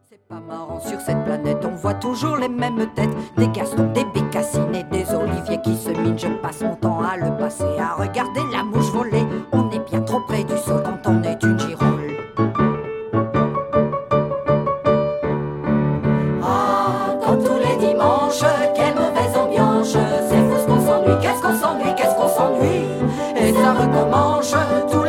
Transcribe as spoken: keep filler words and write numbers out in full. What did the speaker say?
C'est pas marrant sur cette planète, on voit toujours les mêmes têtes. Des Gastons, des Bécassines et des Oliviers qui se minent. Je passe mon temps à le passer, à regarder la mouche voler. On est bien trop près du sol quand on est une girole. Ah, comme tous les dimanches, quelle mauvaise ambiance. C'est fou ce qu'on s'ennuie, qu'est-ce qu'on s'ennuie, qu'est-ce qu'on s'ennuie. Et ça recommence tout